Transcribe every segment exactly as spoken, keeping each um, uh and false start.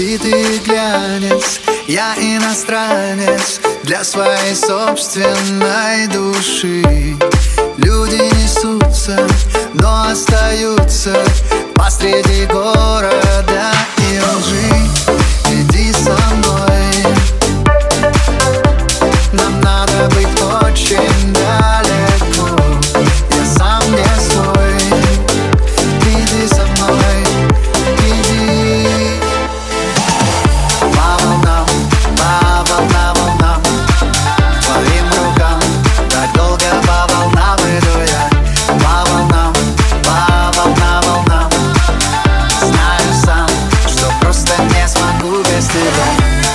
Битый глянец, я иностранец для своей собственной души. Люди несутся, но остаются посреди города и лжи. Иди со мной, нам надо быть очень далеко. Я сам не свой. Иди со мной, иди. По волнам, по волнам, волнам, твоим рукам. Так долго по волнам иду я. По волнам, по волнам, волнам. Знаю сам, что просто не смогу без тебя.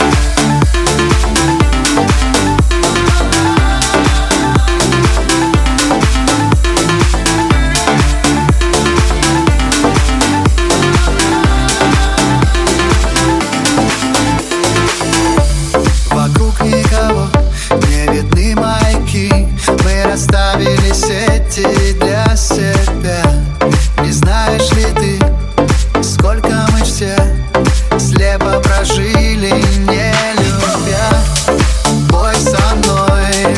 Вокруг никого, не видны маяки. Мы расставили сети для себя. Не знаешь ли ты, сколько мы все слепо прожили, не любя? Бой со мной,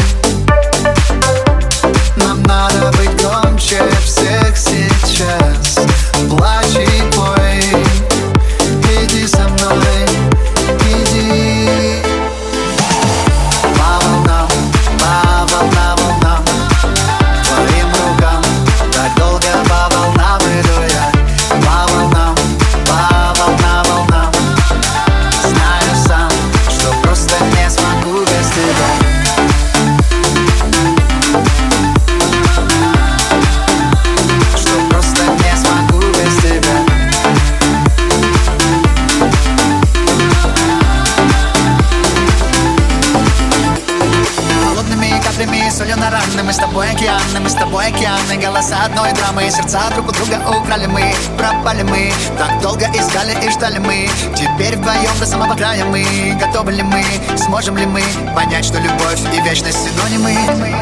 нам надо быть громче всех сейчас. Плачь и пой, иди со мной, иди. По волнам, по волнам, волнам, твоим рукам. Так долго по волнам иду я. По волнам, по волнам, волнам. Знаю сам, что просто не смогу без тебя. Что просто не смогу без тебя. Холодными каплями, солью на раны. Мы с тобой океаны, мы с тобой океаны. Голоса одной драмы, сердца друг у друга украли мы. Пропали мы, так долго искали и ждали мы. Теперь вдвоем до самого края мы. Готовы ли мы, сможем ли мы понять, что любовь и вечность синонимы?